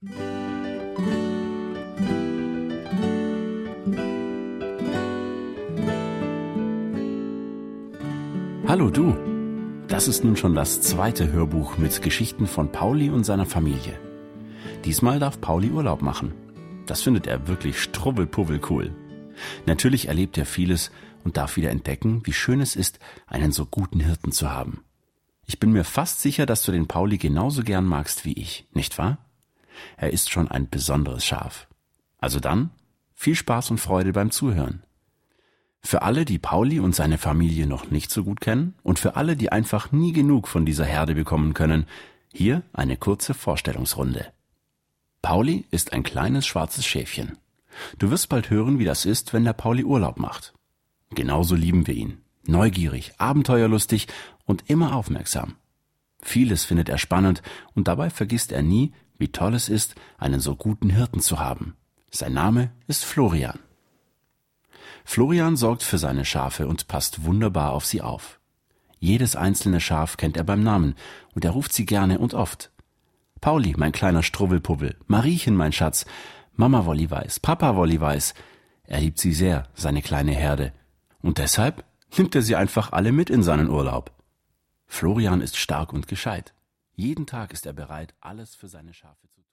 Hallo du, das ist nun schon das zweite Hörbuch mit Geschichten von Pauli und seiner Familie. Diesmal darf Pauli Urlaub machen. Das findet er wirklich strubbelpubbelcool. Natürlich erlebt er vieles und darf wieder entdecken, wie schön es ist, einen so guten Hirten zu haben. Ich bin mir fast sicher, dass du den Pauli genauso gern magst wie ich, nicht wahr? Er ist schon ein besonderes Schaf. Also dann, viel Spaß und Freude beim Zuhören. Für alle, die Pauli und seine Familie noch nicht so gut kennen und für alle, die einfach nie genug von dieser Herde bekommen können, hier eine kurze Vorstellungsrunde. Pauli ist ein kleines schwarzes Schäfchen. Du wirst bald hören, wie das ist, wenn der Pauli Urlaub macht. Genauso lieben wir ihn. Neugierig, abenteuerlustig und immer aufmerksam. Vieles findet er spannend und dabei vergisst er nie, wie toll es ist, einen so guten Hirten zu haben. Sein Name ist Florian. Florian sorgt für seine Schafe und passt wunderbar auf sie auf. Jedes einzelne Schaf kennt er beim Namen und er ruft sie gerne und oft. Pauli, mein kleiner Struwwelpubbel, Mariechen, mein Schatz, Mama Wolli-Weiß, Papa Wolli-Weiß. Er liebt sie sehr, seine kleine Herde. Und deshalb nimmt er sie einfach alle mit in seinen Urlaub. Florian ist stark und gescheit. Jeden Tag ist er bereit, alles für seine Schafe zu tun.